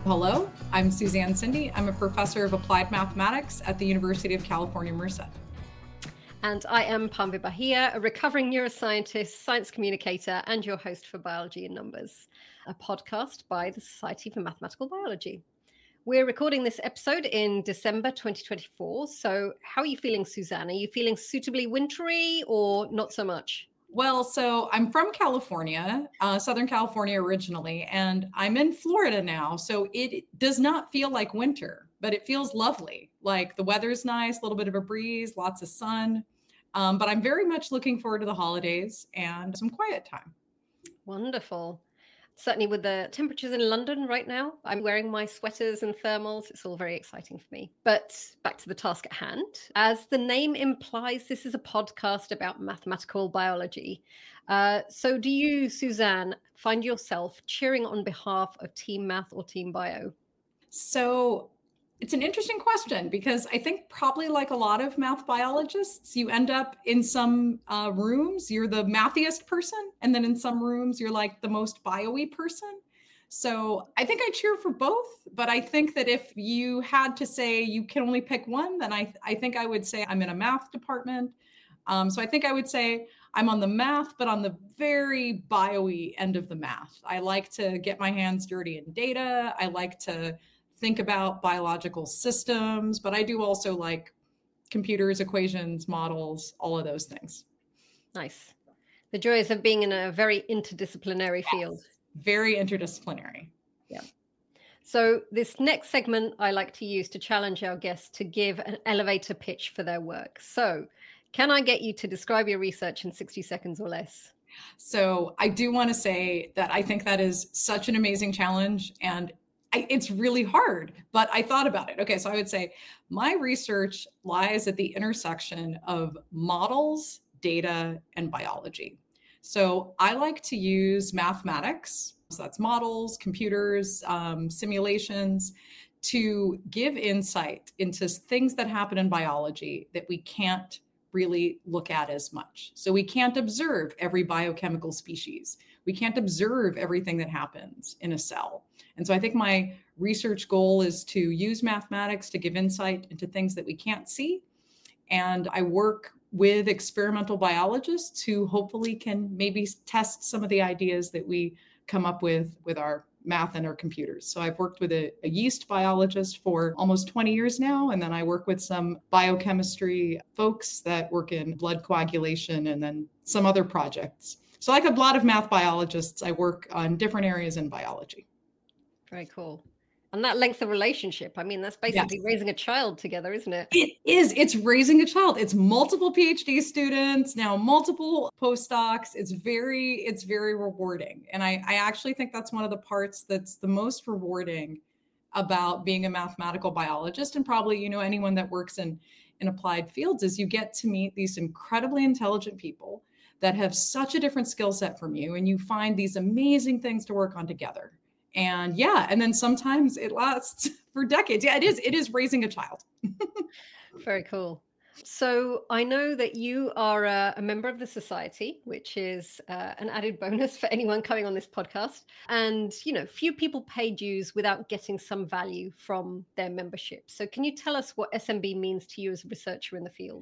Hello, I'm Suzanne Cindy. I'm a professor of applied mathematics at the University of California, Merced. And I am Pamela Bahia, a recovering neuroscientist, science communicator, and your host for Biology in Numbers, a podcast by the Society for Mathematical Biology. We're recording this episode in December 2024. So how are you feeling, Suzanne? Are you feeling suitably wintry or not so much? Well, so I'm from California, Southern California originally, and I'm in Florida now. So it does not feel like winter, but it feels lovely. Like the weather's nice, a little bit of a breeze, lots of sun. But I'm very much looking forward to the holidays and some quiet time. Wonderful. Certainly with the temperatures in London right now, I'm wearing my sweaters and thermals. It's all very exciting for me. But back to the task at hand. As the name implies, this is a podcast about mathematical biology. So do you, Suzanne, find yourself cheering on behalf of Team Math or Team Bio? So it's an interesting question because I think probably like a lot of math biologists, you end up in some rooms, you're the mathiest person. And then in some rooms, you're like the most bio-y person. So I think I cheer for both. But I think that if you had to say you can only pick one, then I think I would say I'm in a math department. So I think I would say I'm on the math, but on the very bio-y end of the math. I like to get my hands dirty in data. I like to think about biological systems, but I do also like computers, equations, models, all of those things. Nice. The joys of being in a very interdisciplinary field. Very interdisciplinary. Yeah. So this next segment I like to use to challenge our guests to give an elevator pitch for their work. So can I get you to describe your research in 60 seconds or less? So I do want to say that I think that is such an amazing challenge, and it's really hard, but I thought about it. Okay, so I would say my research lies at the intersection of models, data, and biology. So I like to use mathematics, so that's models, computers, simulations, to give insight into things that happen in biology that we can't really look at as much. So we can't observe every biochemical species. We can't observe everything that happens in a cell. And so I think my research goal is to use mathematics to give insight into things that we can't see. And I work with experimental biologists who hopefully can maybe test some of the ideas that we come up with our math and our computers. So I've worked with a yeast biologist for almost 20 years now. And then I work with some biochemistry folks that work in blood coagulation and then some other projects. So like a lot of math biologists, I work on different areas in biology. Very cool. And that length of relationship, I mean, that's basically raising a child together, isn't it? It is. It's raising a child. It's multiple PhD students, now multiple postdocs. It's very rewarding. And I actually think that's one of the parts that's the most rewarding about being a mathematical biologist, and probably, anyone that works in applied fields, is you get to meet these incredibly intelligent people that have such a different skill set from you, and you find these amazing things to work on together. And then sometimes it lasts for decades. Yeah, it is raising a child. Very cool. So I know that you are a member of the society, which is an added bonus for anyone coming on this podcast. And, few people pay dues without getting some value from their membership. So can you tell us what SMB means to you as a researcher in the field?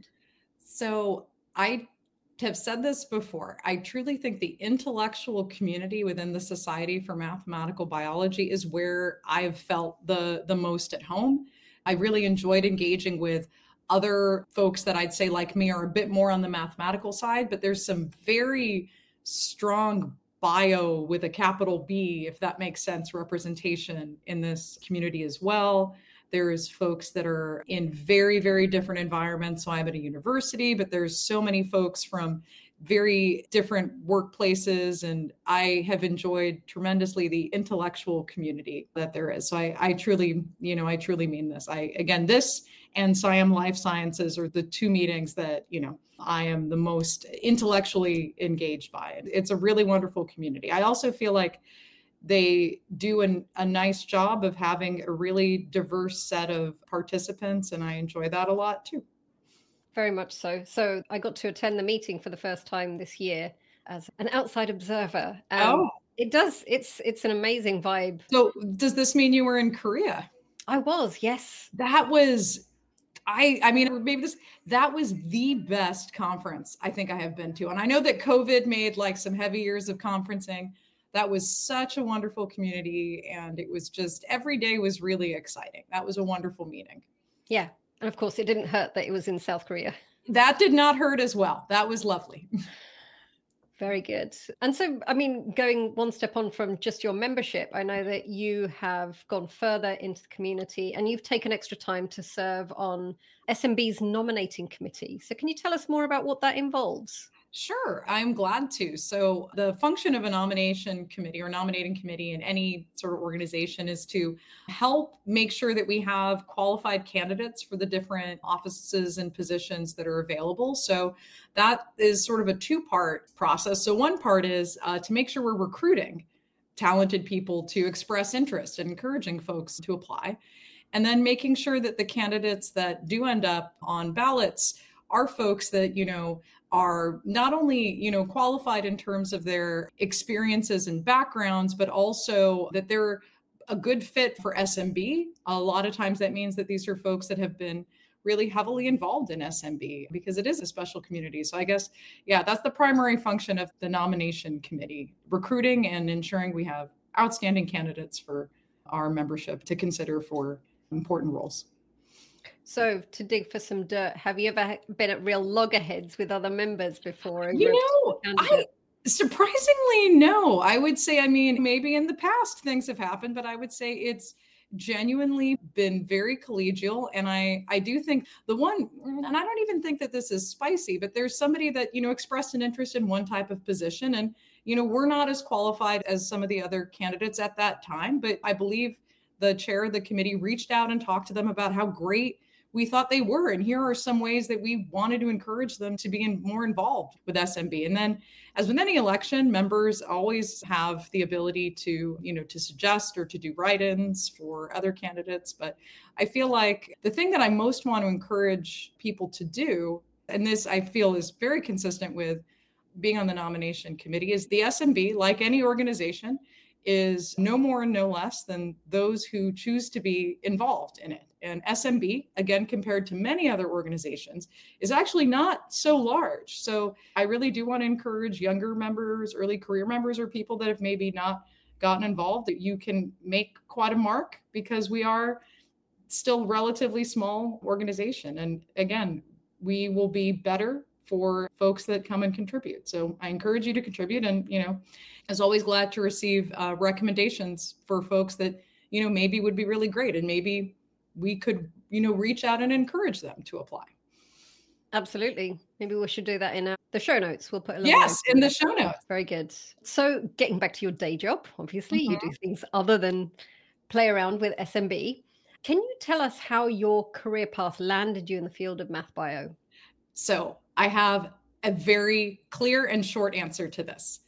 So I have said this before. I truly think the intellectual community within the Society for Mathematical Biology is where I've felt the most at home. I really enjoyed engaging with other folks that I'd say like me are a bit more on the mathematical side, but there's some very strong bio with a capital B, if that makes sense, representation in this community as well. There's folks that are in very, very different environments. So I'm at a university, but there's so many folks from very different workplaces. And I have enjoyed tremendously the intellectual community that there is. So I truly mean this. This and SciAm Life Sciences are the two meetings that, I am the most intellectually engaged by. It's a really wonderful community. I also feel like they do a nice job of having a really diverse set of participants, and I enjoy that a lot too. Very much so. So I got to attend the meeting for the first time this year as an outside observer. It does. It's an amazing vibe. So does this mean you were in Korea? I was, yes. That was, I mean, maybe this, that was the best conference I think I have been to. And I know that COVID made like some heavy years of conferencing. That was such a wonderful community. And it was just, every day was really exciting. That was a wonderful meeting. Yeah. And of course, it didn't hurt that it was in South Korea. That did not hurt as well. That was lovely. Very good. And so, I mean, going one step on from just your membership, I know that you have gone further into the community and you've taken extra time to serve on SMB's nominating committee. So, can you tell us more about what that involves? Sure, I'm glad to. So, the function of a nomination committee or nominating committee in any sort of organization is to help make sure that we have qualified candidates for the different offices and positions that are available. So, that is sort of a two-part process. So, one part is to make sure we're recruiting talented people to express interest and encouraging folks to apply. And then making sure that the candidates that do end up on ballots are folks that, are not only, qualified in terms of their experiences and backgrounds, but also that they're a good fit for SMB. A lot of times that means that these are folks that have been really heavily involved in SMB because it is a special community. So I guess, yeah, that's the primary function of the nomination committee, recruiting and ensuring we have outstanding candidates for our membership to consider for important roles. So, to dig for some dirt, have you ever been at real loggerheads with other members before? Surprisingly, no. I would say, maybe in the past things have happened, but I would say it's genuinely been very collegial. And I do think the one, and I don't even think that this is spicy, but there's somebody that, expressed an interest in one type of position. And, we're not as qualified as some of the other candidates at that time, but I believe the chair of the committee reached out and talked to them about how great we thought they were. And here are some ways that we wanted to encourage them to be more involved with SMB. And then as with any election, members always have the ability to, to suggest or to do write-ins for other candidates. But I feel like the thing that I most want to encourage people to do, and this I feel is very consistent with being on the nomination committee, is the SMB, like any organization, is no more and no less than those who choose to be involved in it. And SMB, again, compared to many other organizations, is actually not so large. So I really do want to encourage younger members, early career members, or people that have maybe not gotten involved, that you can make quite a mark because we are still relatively small organization. And again, we will be better for folks that come and contribute. So I encourage you to contribute, and, as always, glad to receive recommendations for folks that, maybe would be really great. And maybe we could, reach out and encourage them to apply. Absolutely. Maybe we should do that in the show notes. We'll put a link. Yes, in the show notes. Very good. So getting back to your day job, obviously you do things other than play around with SMB. Can you tell us how your career path landed you in the field of math bio? So I have a very clear and short answer to this.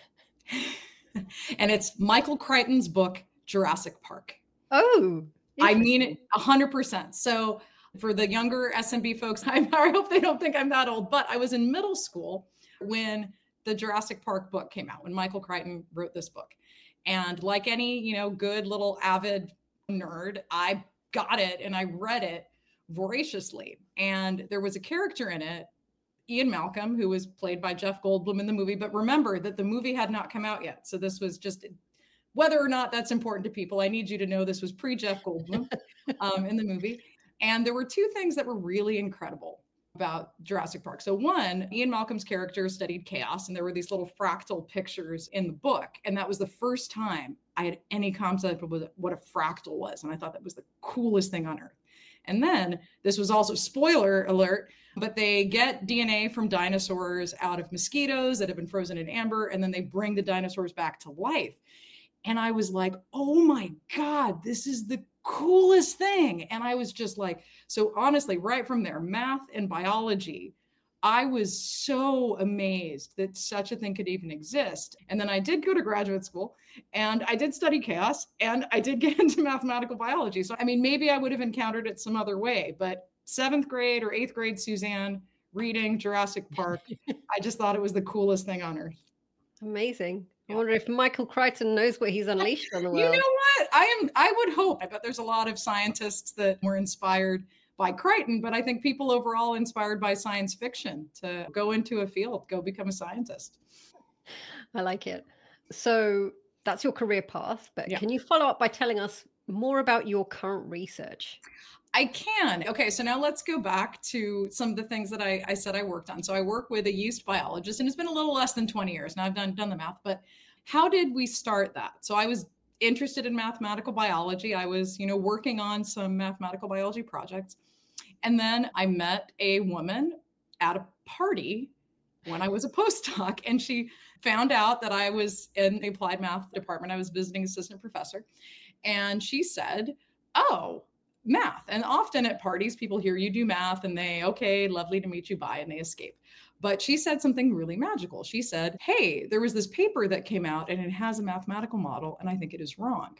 And it's Michael Crichton's book, Jurassic Park. Oh, I mean it 100%. So for the younger SMB folks, I hope they don't think I'm that old, but I was in middle school when the Jurassic Park book came out, when Michael Crichton wrote this book. And like any, good little avid nerd, I got it and I read it voraciously. And there was a character in it, Ian Malcolm, who was played by Jeff Goldblum in the movie. But remember that the movie had not come out yet. So this was just, whether or not that's important to people, I need you to know this was pre-Jeff Goldblum in the movie. And there were two things that were really incredible about Jurassic Park. So one, Ian Malcolm's character studied chaos, and there were these little fractal pictures in the book. And that was the first time I had any concept of what a fractal was. And I thought that was the coolest thing on earth. And then this was also, spoiler alert, but they get DNA from dinosaurs out of mosquitoes that have been frozen in amber, and then they bring the dinosaurs back to life. And I was like, oh my God, this is the coolest thing. And I was just like, so honestly, right from there, math and biology, I was so amazed that such a thing could even exist. And then I did go to graduate school and I did study chaos and I did get into mathematical biology. So, maybe I would have encountered it some other way, but 7th grade or 8th grade Suzanne reading Jurassic Park, I just thought it was the coolest thing on earth. Amazing. I wonder if Michael Crichton knows what he's unleashed on the You world. know what? I would hope. I bet there's a lot of scientists that were inspired by Crichton, but I think people overall inspired by science fiction to go into a field, go become a scientist. I like it. So that's your career path, but Yeah. can you follow up by telling us more about your current research? I can. Okay, so now let's go back to some of the things that I said I worked on. So I work with a yeast biologist, and it's been a little less than 20 years. Now I've done the math, but how did we start that? So I was interested in mathematical biology. I was, working on some mathematical biology projects. And then I met a woman at a party when I was a postdoc, and she found out that I was in the applied math department. I was visiting assistant professor. And she said, "Oh, math." And often at parties, people hear you do math and they, "Okay, lovely to meet you, bye," and they escape. But she said something really magical. She said, "Hey, there was this paper that came out and it has a mathematical model, and I think it is wrong.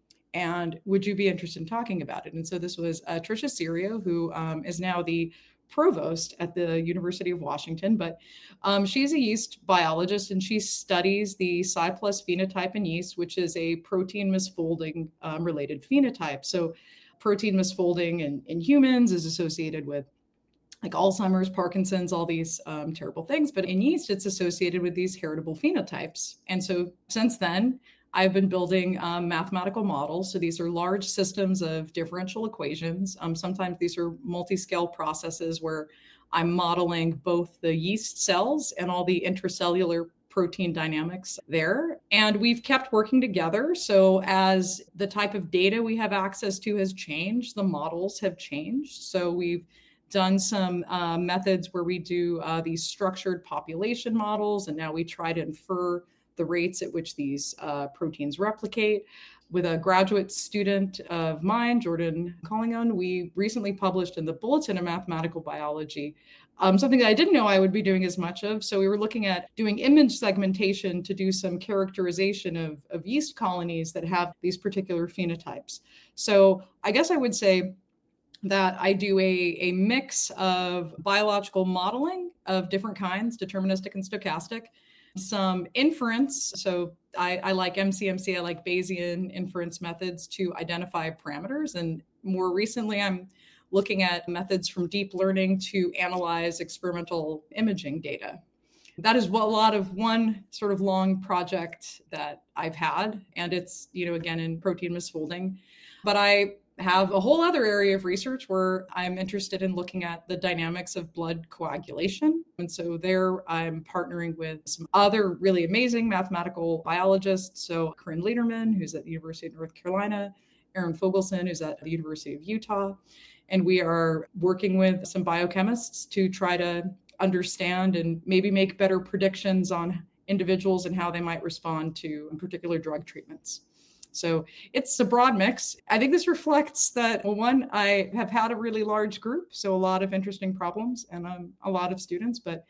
And would you be interested in talking about it?" And so this was Tricia Serio, who is now the provost at the University of Washington, but she's a yeast biologist and she studies the Cy+ phenotype in yeast, which is a protein misfolding related phenotype. So protein misfolding in humans is associated with like Alzheimer's, Parkinson's, all these terrible things. But in yeast, it's associated with these heritable phenotypes. And so since then, I've been building mathematical models. So these are large systems of differential equations. Sometimes these are multi-scale processes where I'm modeling both the yeast cells and all the intracellular protein dynamics there. And we've kept working together. So as the type of data we have access to has changed, the models have changed. So we've done some methods where we do these structured population models, and now we try to infer the rates at which these proteins replicate. With a graduate student of mine, Jordan Collingon, we recently published in the Bulletin of Mathematical Biology something that I didn't know I would be doing as much of. So we were looking at doing image segmentation to do some characterization of yeast colonies that have these particular phenotypes. So I guess I would say that I do a mix of biological modeling of different kinds, deterministic and stochastic, some inference. So I like MCMC, I like Bayesian inference methods to identify parameters. And more recently, I'm looking at methods from deep learning to analyze experimental imaging data. That is a lot of one sort of long project that I've had. And it's, again, in protein misfolding. But I have a whole other area of research where I'm interested in looking at the dynamics of blood coagulation. And so there I'm partnering with some other really amazing mathematical biologists. So Corinne Lederman, who's at the University of North Carolina, Aaron Fogelson, who's at the University of Utah. And we are working with some biochemists to try to understand and maybe make better predictions on individuals and how they might respond to particular drug treatments. So it's a broad mix. I think this reflects that, well, one, I have had a really large group, so a lot of interesting problems and a lot of students, but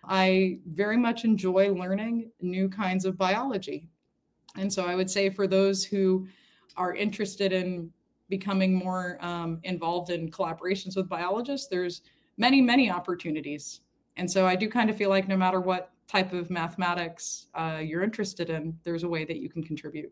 I very much enjoy learning new kinds of biology. And so I would say for those who are interested in becoming more involved in collaborations with biologists, there's many, many opportunities. And so I do kind of feel like no matter what type of mathematics you're interested in, there's a way that you can contribute.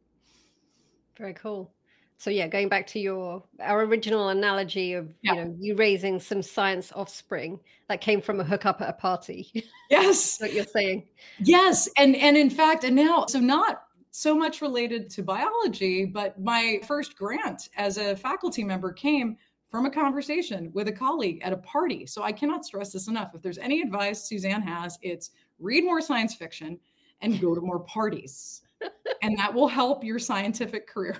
Very cool. So yeah, going back to our original analogy of you raising some science offspring that came from a hookup at a party. Yes. What you're saying. Yes. And in fact, and now, so not so much related to biology, but my first grant as a faculty member came from a conversation with a colleague at a party. So I cannot stress this enough. If there's any advice Suzanne has, it's read more science fiction and go to more parties. And that will help your scientific career.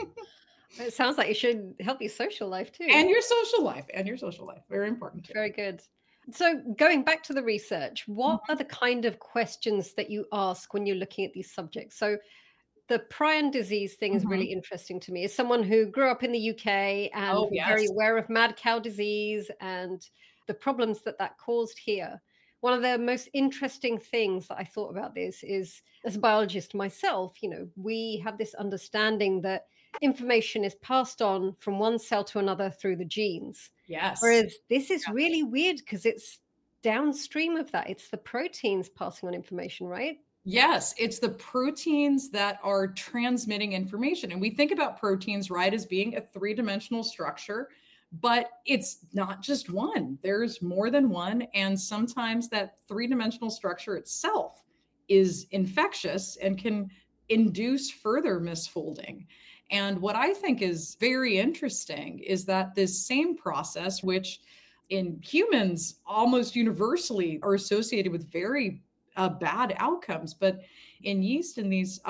It sounds like it should help your social life too. And your social life. Very important too. Very good. So going back to the research, what are the kind of questions that you ask when you're looking at these subjects? So the prion disease thing is really interesting to me. As someone who grew up in the UK and very aware of mad cow disease and the problems that caused here, one of the most interesting things that I thought about this is, as a biologist myself, we have this understanding that information is passed on from one cell to another through the genes. Yes. Whereas this is really weird because it's downstream of that. It's the proteins passing on information, right? Yes, it's the proteins that are transmitting information. And we think about proteins, right, as being a three-dimensional structure, but it's not just one. There's more than one. And sometimes that three-dimensional structure itself is infectious and can induce further misfolding. And what I think is very interesting is that this same process, which in humans almost universally are associated with very bad outcomes. But in yeast and these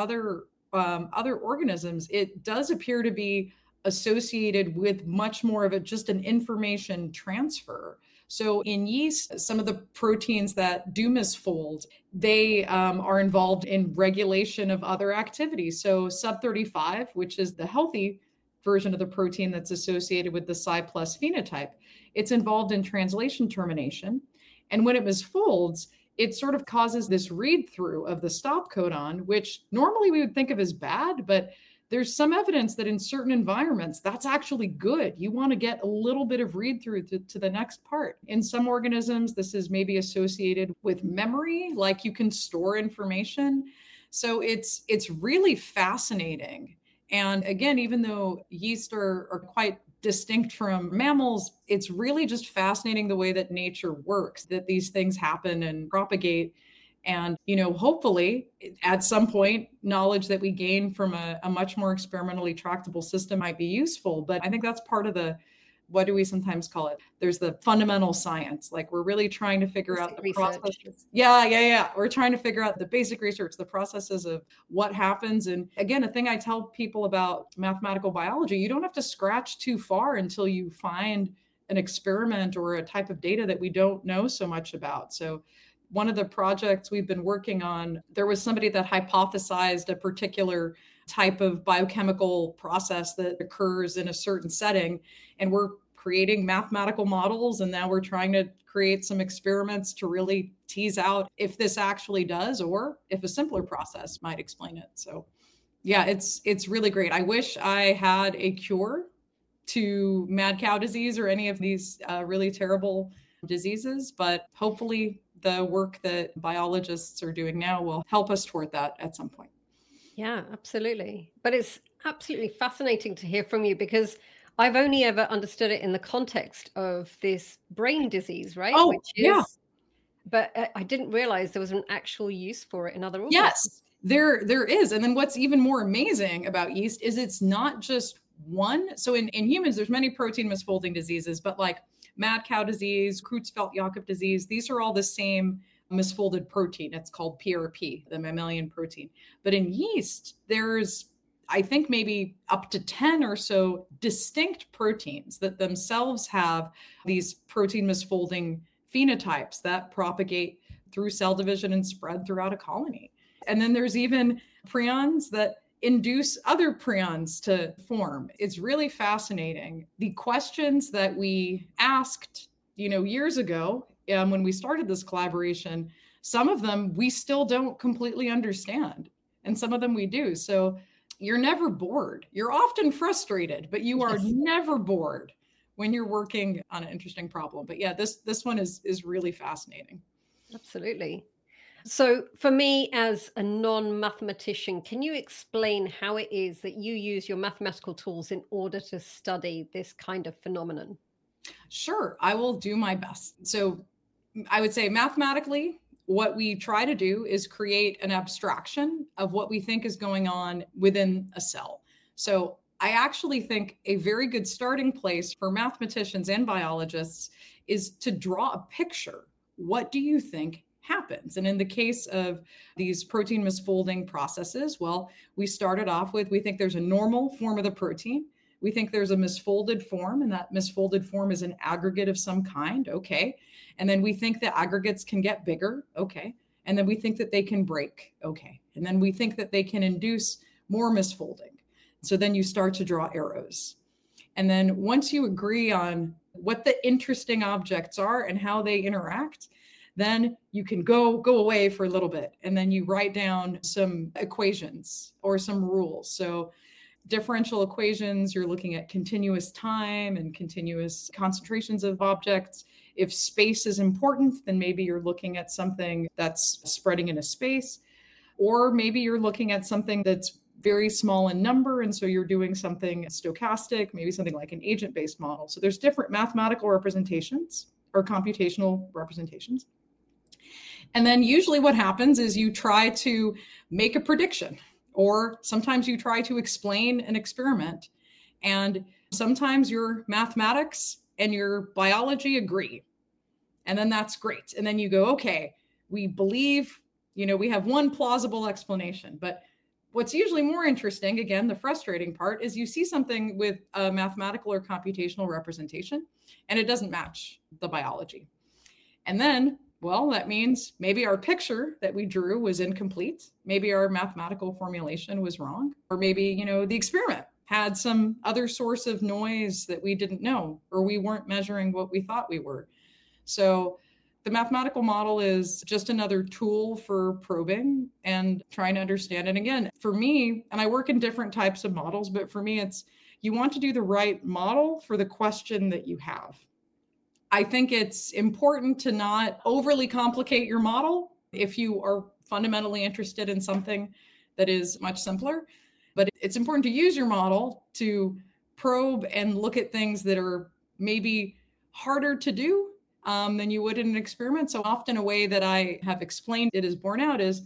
other organisms, it does appear to be associated with much more of just an information transfer. So in yeast, some of the proteins that do misfold, they are involved in regulation of other activities. So Sub35, which is the healthy version of the protein that's associated with the Cy plus phenotype, it's involved in translation termination. And when it misfolds, it sort of causes this read through of the stop codon, which normally we would think of as bad, but there's some evidence that in certain environments, that's actually good. You want to get a little bit of read through to the next part. In some organisms, this is maybe associated with memory, like you can store information. So it's really fascinating. And again, even though yeast are quite distinct from mammals, it's really just fascinating the way that nature works, that these things happen and propagate. And, hopefully at some point, knowledge that we gain from a much more experimentally tractable system might be useful. But I think that's part of what do we sometimes call it? There's the fundamental science. Like we're really trying to figure out the processes. Yeah. We're trying to figure out the basic research, the processes of what happens. And again, a thing I tell people about mathematical biology, you don't have to scratch too far until you find an experiment or a type of data that we don't know so much about. So one of the projects we've been working on, there was somebody that hypothesized a particular type of biochemical process that occurs in a certain setting. And we're creating mathematical models. And now we're trying to create some experiments to really tease out if this actually does, or if a simpler process might explain it. So yeah, it's really great. I wish I had a cure to mad cow disease or any of these really terrible diseases, but hopefully the work that biologists are doing now will help us toward that at some point. Yeah, absolutely. But it's absolutely fascinating to hear from you, because I've only ever understood it in the context of this brain disease, right? Oh, yeah. But I didn't realize there was an actual use for it in other organs. Yes, there is. And then what's even more amazing about yeast is it's not just one. So in humans, there's many protein misfolding diseases, but like mad cow disease, Creutzfeldt-Jakob disease, these are all the same misfolded protein. It's called PRP, the mammalian protein. But in yeast, there's, I think, maybe up to 10 or so distinct proteins that themselves have these protein misfolding phenotypes that propagate through cell division and spread throughout a colony. And then there's even prions that induce other prions to form. It's really fascinating. The questions that we asked, years ago, when we started this collaboration, some of them we still don't completely understand, and some of them we do. So you're never bored. You're often frustrated, but you are never bored when you're working on an interesting problem. But yeah, this one is really fascinating. Absolutely. So for me, as a non-mathematician, can you explain how it is that you use your mathematical tools in order to study this kind of phenomenon? Sure, I will do my best. So I would say mathematically, what we try to do is create an abstraction of what we think is going on within a cell. So I actually think a very good starting place for mathematicians and biologists is to draw a picture. What do you think happens? And in the case of these protein misfolding processes, well, we started off with, we think there's a normal form of the protein. We think there's a misfolded form, and that misfolded form is an aggregate of some kind. Okay. And then we think the aggregates can get bigger. Okay. And then we think that they can break. Okay. And then we think that they can induce more misfolding. So then you start to draw arrows. And then once you agree on what the interesting objects are and how they interact, then you can go away for a little bit. And then you write down some equations or some rules. So differential equations, you're looking at continuous time and continuous concentrations of objects. If space is important, then maybe you're looking at something that's spreading in a space. Or maybe you're looking at something that's very small in number. And so you're doing something stochastic, maybe something like an agent-based model. So there's different mathematical representations or computational representations. And then usually what happens is you try to make a prediction, or sometimes you try to explain an experiment. And sometimes your mathematics and your biology agree. And then that's great. And then you go, okay, we believe, we have one plausible explanation. But what's usually more interesting, again, the frustrating part, is you see something with a mathematical or computational representation, and it doesn't match the biology. And then, well, that means maybe our picture that we drew was incomplete. Maybe our mathematical formulation was wrong. Or maybe, the experiment had some other source of noise that we didn't know, or we weren't measuring what we thought we were. So the mathematical model is just another tool for probing and trying to understand. And again, for me, and I work in different types of models, but for me, it's you want to do the right model for the question that you have. I think it's important to not overly complicate your model if you are fundamentally interested in something that is much simpler. But it's important to use your model to probe and look at things that are maybe harder to do than you would in an experiment. So often a way that I have explained it is borne out is,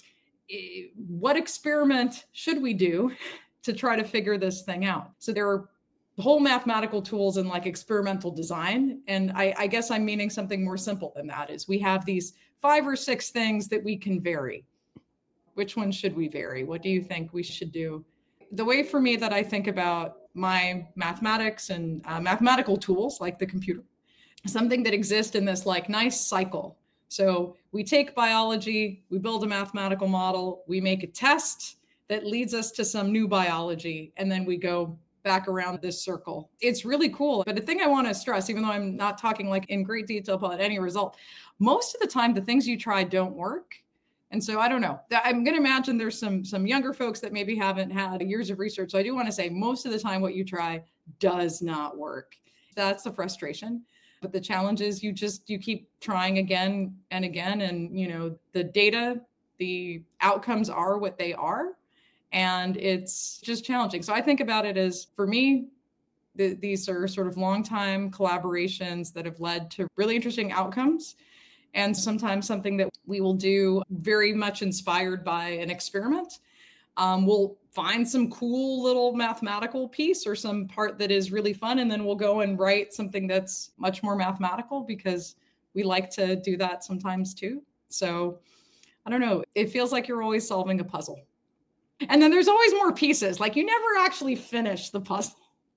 what experiment should we do to try to figure this thing out? So there are whole mathematical tools in like experimental design. And I guess I'm meaning something more simple than that, is we have these 5 or 6 things that we can vary. Which one should we vary? What do you think we should do? The way for me that I think about my mathematics and mathematical tools, like the computer, something that exists in this like nice cycle. So we take biology, we build a mathematical model, we make a test that leads us to some new biology, and then we go back around this circle. It's really cool. But the thing I want to stress, even though I'm not talking like in great detail about any result, most of the time the things you try don't work. And so I don't know. I'm going to imagine there's some younger folks that maybe haven't had years of research. So I do want to say most of the time what you try does not work. That's the frustration. But the challenge is you keep trying again and again. And, the data, the outcomes are what they are. And it's just challenging. So I think about it as, for me, these are sort of long-time collaborations that have led to really interesting outcomes. And sometimes something that we will do very much inspired by an experiment. We'll find some cool little mathematical piece or some part that is really fun. And then we'll go and write something that's much more mathematical, because we like to do that sometimes too. So I don't know. It feels like you're always solving a puzzle. And then there's always more pieces. Like you never actually finish the puzzle.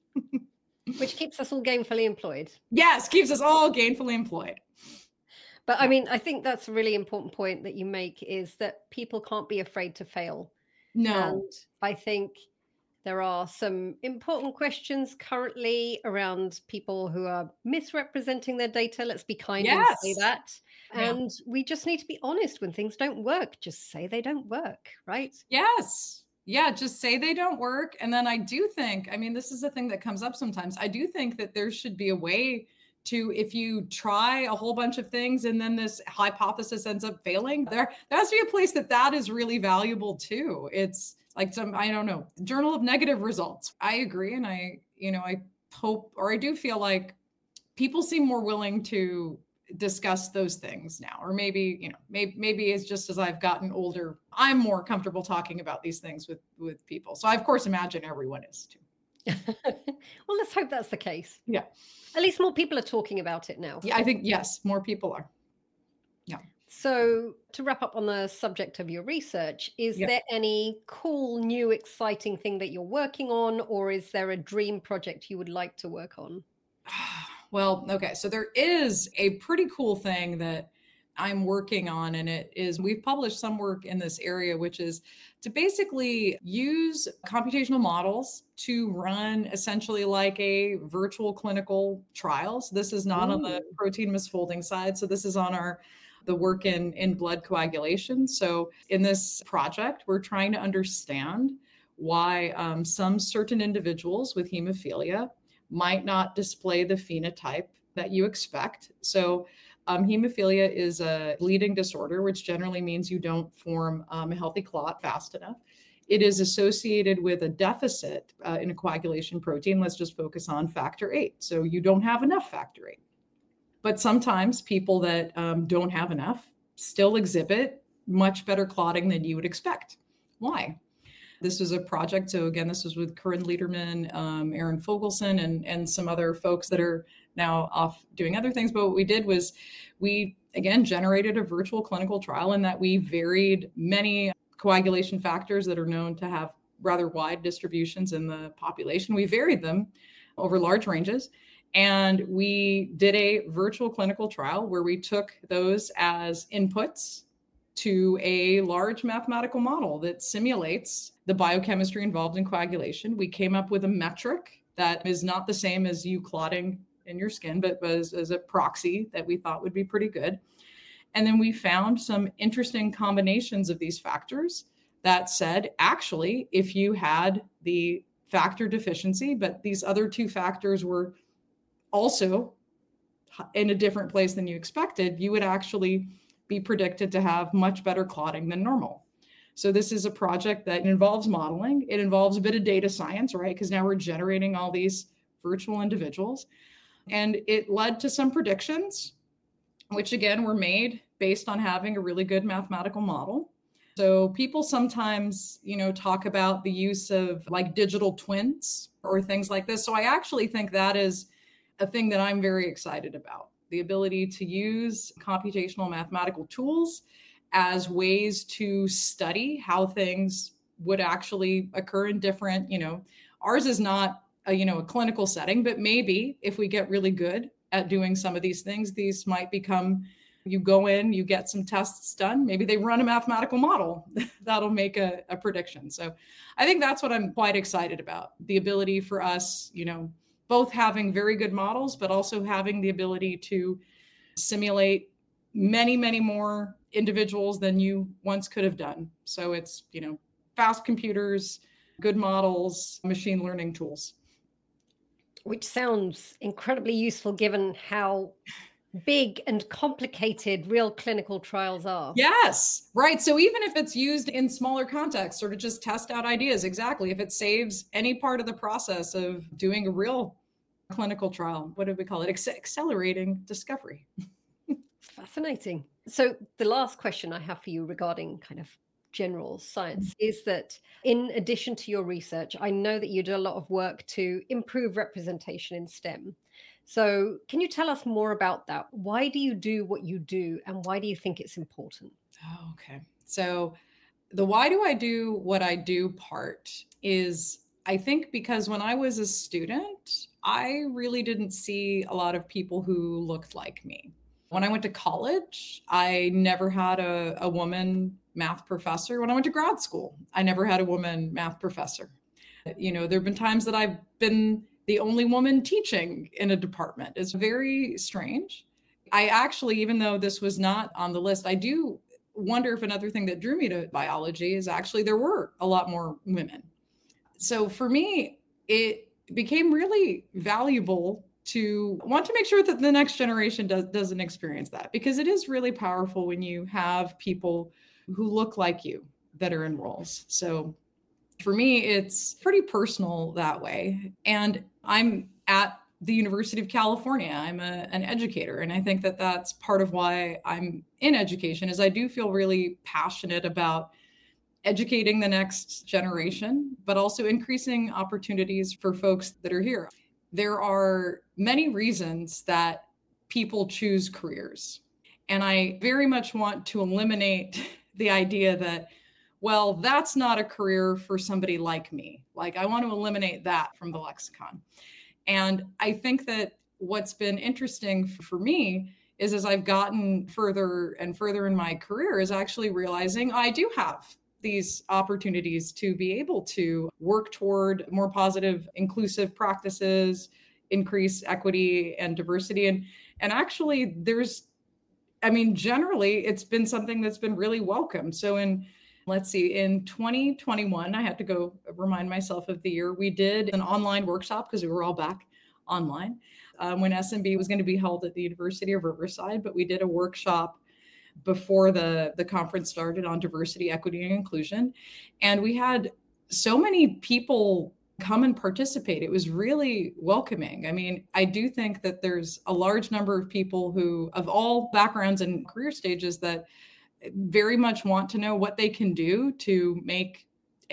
Which keeps us all gainfully employed. Yes, keeps us all gainfully employed. But I mean, I think that's a really important point that you make, is that people can't be afraid to fail. No. And I think there are some important questions currently around people who are misrepresenting their data. Let's be kind and say that. Yeah. And we just need to be honest when things don't work. Just say they don't work, right? Yes. Yeah, just say they don't work. And then I do think, this is the thing that comes up sometimes. I do think that there should be a way to, if you try a whole bunch of things and then this hypothesis ends up failing, there has to be a place that is really valuable too. It's like Journal of Negative Results. I agree. And I hope, or I do feel like people seem more willing to discuss those things now, or maybe it's just as I've gotten older, I'm more comfortable talking about these things with people. So I of course imagine everyone is too. Well, let's hope that's the case. Yeah. At least more people are talking about it now. Yeah, I think, yes, more people are. Yeah. So to wrap up on the subject of your research, is there any cool, new, exciting thing that you're working on, or is there a dream project you would like to work on? Well, okay. So there is a pretty cool thing that I'm working on, and it is, we've published some work in this area, which is to basically use computational models to run essentially like a virtual clinical trial. So this is not on the protein misfolding side. So this is on the work in blood coagulation. So in this project, we're trying to understand why some certain individuals with hemophilia might not display the phenotype that you expect. So Hemophilia is a bleeding disorder, which generally means you don't form a healthy clot fast enough. It is associated with a deficit in a coagulation protein. Let's just focus on factor VIII. So you don't have enough factor VIII. But sometimes people that don't have enough still exhibit much better clotting than you would expect. Why? This was a project. So again, this was with Corinne Liederman, Aaron Fogelson, and some other folks that are now off doing other things. But what we did was we, again, generated a virtual clinical trial in that we varied many coagulation factors that are known to have rather wide distributions in the population. We varied them over large ranges. And we did a virtual clinical trial where we took those as inputs to a large mathematical model that simulates the biochemistry involved in coagulation. We came up with a metric that is not the same as you clotting in your skin, but was as a proxy that we thought would be pretty good. And then we found some interesting combinations of these factors that said, actually, if you had the factor deficiency, but these other two factors were also in a different place than you expected, you would actually be predicted to have much better clotting than normal. So this is a project that involves modeling. It involves a bit of data science, right? Because now we're generating all these virtual individuals. And it led to some predictions, which again were made based on having a really good mathematical model. So people sometimes, talk about the use of like digital twins or things like this. So I actually think that is a thing that I'm very excited about, the ability to use computational mathematical tools as ways to study how things would actually occur in different, ours is not a clinical setting, but maybe if we get really good at doing some of these things, these might become, you go in, you get some tests done, maybe they run a mathematical model that'll make a prediction. So I think that's what I'm quite excited about, the ability for us, both having very good models, but also having the ability to simulate many, many more individuals than you once could have done. So it's, fast computers, good models, machine learning tools. Which sounds incredibly useful given how big and complicated real clinical trials are. Yes, right. So even if it's used in smaller contexts or to just test out ideas, exactly. If it saves any part of the process of doing a real clinical trial, what do we call it? Accelerating discovery. It's fascinating. So the last question I have for you regarding kind of general science is that in addition to your research, I know that you do a lot of work to improve representation in STEM. So can you tell us more about that? Why do you do what you do and why do you think it's important? Oh, okay. So the why do I do what I do part is, I think, because when I was a student, I really didn't see a lot of people who looked like me. When I went to college, I never had a woman math professor. When I went to grad school, I never had a woman math professor. There have been times that I've been the only woman teaching in a department. It's very strange. I actually, even though this was not on the list, I do wonder if another thing that drew me to biology is actually there were a lot more women. So for me, it became really valuable to want to make sure that the next generation doesn't experience that, because it is really powerful when you have people who look like you that are in roles. So for me, it's pretty personal that way. And I'm at the University of California. I'm an educator. And I think that that's part of why I'm in education, is I do feel really passionate about educating the next generation, but also increasing opportunities for folks that are here. There are many reasons that people choose careers. And I very much want to eliminate the idea that, well, that's not a career for somebody like me. Like, I want to eliminate that from the lexicon. And I think that what's been interesting for me is, as I've gotten further and further in my career, is actually realizing I do have these opportunities to be able to work toward more positive, inclusive practices, increase equity and diversity. And actually generally it's been something that's been really welcome. So in 2021, I had to go remind myself of the year, we did an online workshop because we were all back online. when SMB was going to be held at the University of Riverside, but we did a workshop before the conference started on diversity, equity, and inclusion. And we had so many people come and participate. It was really welcoming. I mean, I do think that there's a large number of people who, of all backgrounds and career stages, that very much want to know what they can do to make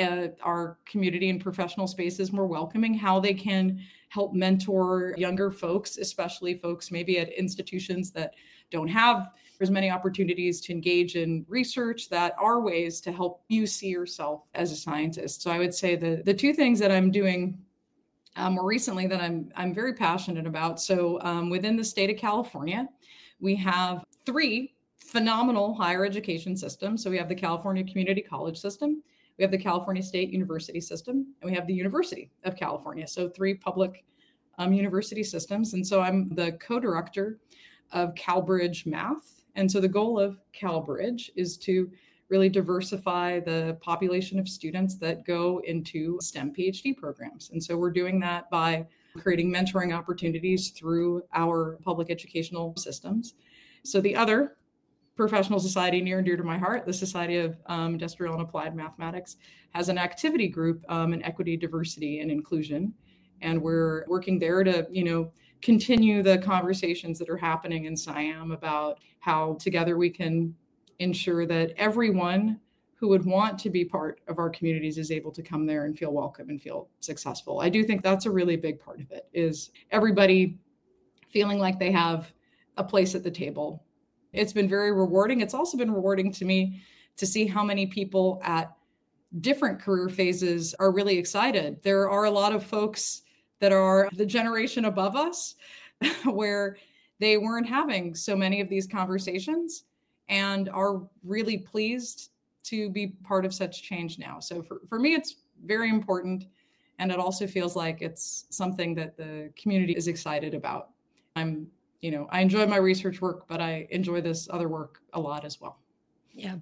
our community and professional spaces more welcoming, how they can help mentor younger folks, especially folks maybe at institutions that don't have as many opportunities to engage in research, that are ways to help you see yourself as a scientist. So I would say the two things that I'm doing more recently that I'm very passionate about. So within the state of California, we have 3 phenomenal higher education systems. So we have the California Community College System, we have the California State University System, and we have the University of California. So 3 public university systems. And so I'm the co-director of CalBridge Math. And so the goal of CalBridge is to really diversify the population of students that go into STEM PhD programs. And so we're doing that by creating mentoring opportunities through our public educational systems. So the other professional society near and dear to my heart, the Society of Industrial and Applied Mathematics, has an activity group in equity, diversity, and inclusion. And we're working there to, continue the conversations that are happening in SIAM about how together we can ensure that everyone who would want to be part of our communities is able to come there and feel welcome and feel successful. I do think that's a really big part of it, is everybody feeling like they have a place at the table. It's been very rewarding. It's also been rewarding to me to see how many people at different career phases are really excited. There are a lot of folks that are the generation above us where they weren't having so many of these conversations and are really pleased to be part of such change now. So for me, it's very important. And it also feels like it's something that the community is excited about. I enjoy my research work, but I enjoy this other work a lot as well. Yeah.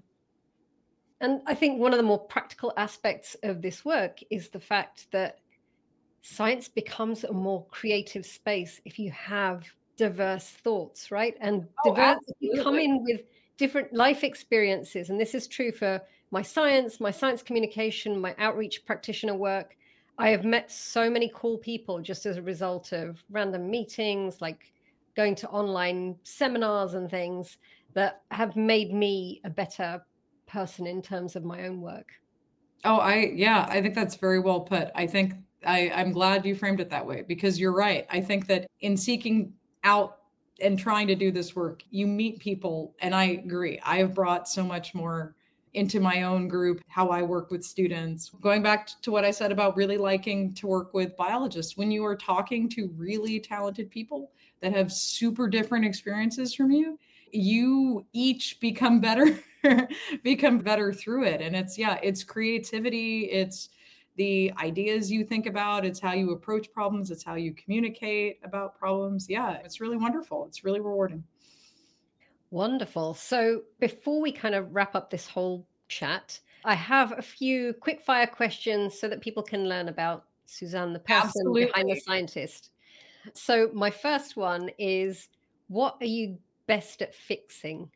And I think one of the more practical aspects of this work is the fact that science becomes a more creative space if you have diverse thoughts, right? And you come in with different life experiences. And this is true for my science communication, my outreach practitioner work. I have met so many cool people just as a result of random meetings, like going to online seminars and things that have made me a better person in terms of my own work. I think that's very well put. I think I'm glad you framed it that way, because you're right. I think that in seeking out and trying to do this work, you meet people. And I agree. I have brought so much more into my own group, how I work with students. Going back to what I said about really liking to work with biologists, when you are talking to really talented people that have super different experiences from you, you each become better, through it. And it's creativity. It's the ideas you think about. It's how you approach problems. It's how you communicate about problems. Yeah, it's really wonderful. It's really rewarding. Wonderful. So before we kind of wrap up this whole chat, I have a few quick fire questions so that people can learn about Suzanne, the person behind the scientist. So my first one is, what are you best at fixing?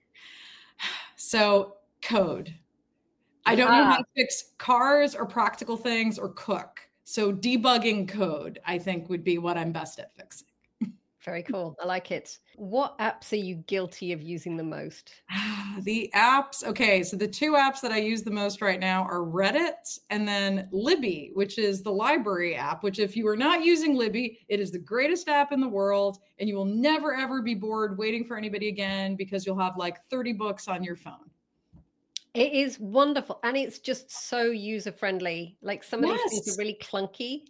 So code. I don't know how to fix cars or practical things or cook. So debugging code, I think, would be what I'm best at fixing. Very cool. I like it. What apps are you guilty of using the most? The apps. Okay. So the 2 apps that I use the most right now are Reddit and then Libby, which is the library app, which if you are not using Libby, it is the greatest app in the world. And you will never, ever be bored waiting for anybody again, because you'll have like 30 books on your phone. It is wonderful. And it's just so user-friendly. Like some of these things are really clunky.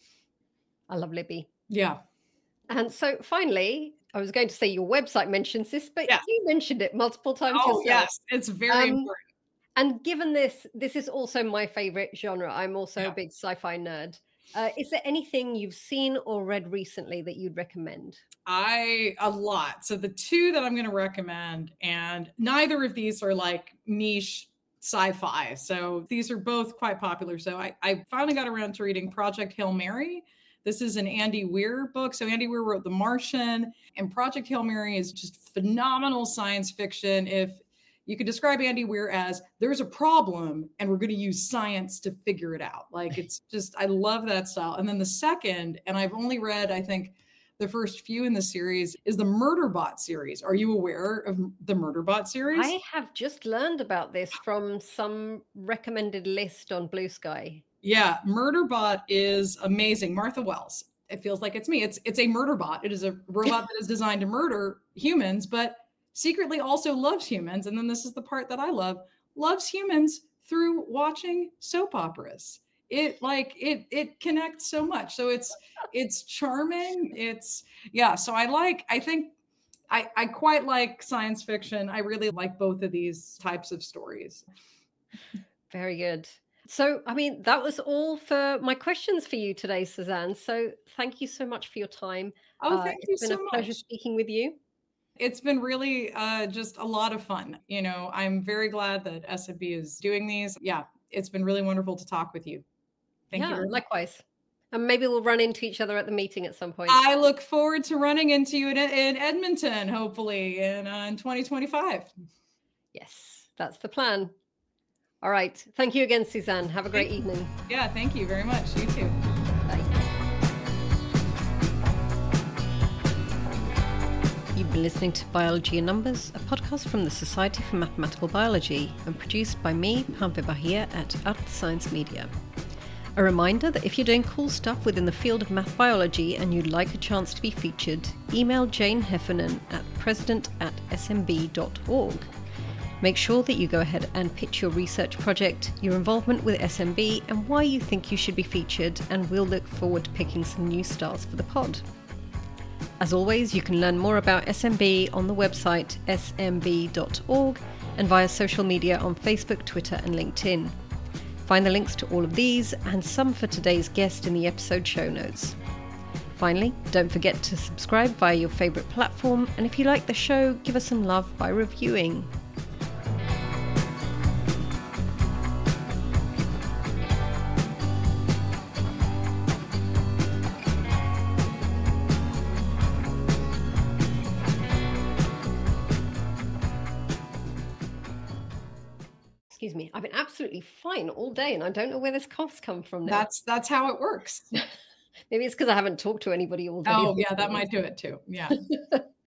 I love Libby. Yeah. And so finally, I was going to say your website mentions this, but you mentioned it multiple times yourself. Yes, it's very important. And given this is also my favorite genre. I'm also a big sci-fi nerd. Is there anything you've seen or read recently that you'd recommend? A lot. So the 2 that I'm going to recommend, and neither of these are like niche sci-fi. So these are both quite popular. So I finally got around to reading Project Hail Mary This is an Andy Weir book. So Andy Weir wrote The Martian, and Project Hail Mary is just phenomenal science fiction. If you could describe Andy Weir as there's a problem and we're going to use science to figure it out. Like it's just, I love that style. And then the second, and I've only read, I think, the first few in the series, is the Murderbot series. Are you aware of the Murderbot series? I have just learned about this from some recommended list on Blue Sky. Yeah, Murderbot is amazing. Martha Wells. It feels like it's me. It's a murder bot. It is a robot that is designed to murder humans, but secretly also loves humans. And then this is the part that I love, loves humans through watching soap operas. It connects so much. So it's charming. So I think I quite like science fiction. I really like both of these types of stories. Very good. So, I mean, that was all for my questions for you today, Suzanne. So thank you so much for your time. Oh, thank you It's been so a pleasure much. speaking with you. It's been really just a lot of fun. I'm very glad that SMB is doing these. Yeah, it's been really wonderful to talk with you. Thank you Yeah, very much. likewise. And maybe we'll run into each other at the meeting at some point. I look forward to running into you in Edmonton, hopefully in 2025. Yes, that's the plan. All right. Thank you again, Suzanne. Have a great evening. Yeah, thank you very much. You too. Bye. You've been listening to Biology in Numbers, a podcast from the Society for Mathematical Biology and produced by me, Pampe Bahia, at Art Science Media. A reminder that if you're doing cool stuff within the field of math biology and you'd like a chance to be featured, email Jane Heffernan at president@smb.org. Make sure that you go ahead and pitch your research project, your involvement with SMB, and why you think you should be featured, and we'll look forward to picking some new stars for the pod. As always, you can learn more about SMB on the website smb.org and via social media on Facebook, Twitter, and LinkedIn. Find the links to all of these and some for today's guest in the episode show notes. Finally, don't forget to subscribe via your favourite platform, and if you like the show, give us some love by reviewing. Excuse me, I've been absolutely fine all day and I don't know where this cough's come from now. That's how it works. Maybe it's because I haven't talked to anybody all day. Oh, yeah, that might do it too. Yeah.